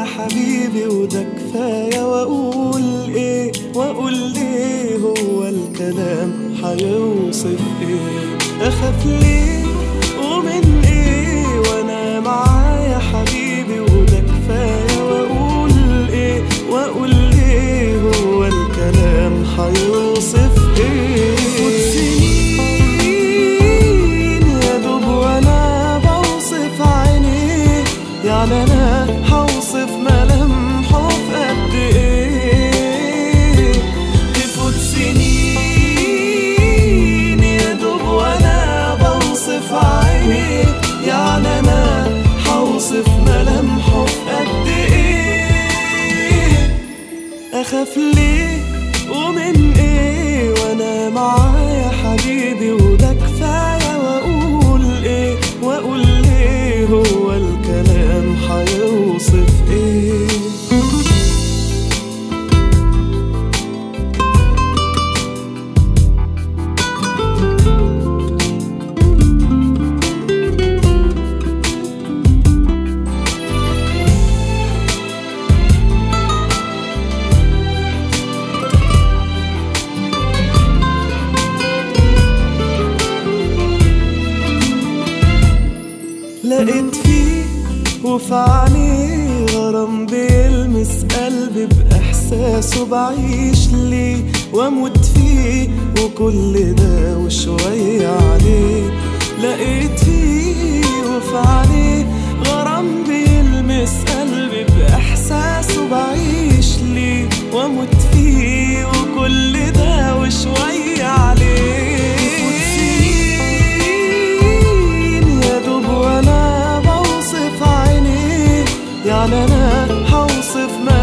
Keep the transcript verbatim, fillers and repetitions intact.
حبيبي وده كفاية، واقول ايه واقول ليه، هو الكلام هيوصف ايه؟ اخاف ليه ومن ايه وانا معايا حبيبي وده كفاية، واقول ايه واقول ليه، هو الكلام هيوصف ايه؟ سنين يا دوب وانا بوصف عينيه، يعني انا هوصف ملامحه في قد ايه؟ تفوت سنين يا دوب وانا بوصف عينيه، يعني انا هوصف ملامحه في قد ايه؟ اخاف ليه ومن ايه وانا معايا حبيبي وده كفاية، واقول ايه واقول ليه، هو الكلام هيوصف ايه؟ لقيت فيه وفي عينيه غرام بيلمس قلبي بإحساسه، بعيش ليه واموت فيه وكل ده وشوية عليه. لقيت فيه وفي عينيه غرام بيلمس قلبي بإحساسه، بعيش ليه واموت فيه وكل ده وشوية عليه. يعني أنا هوصف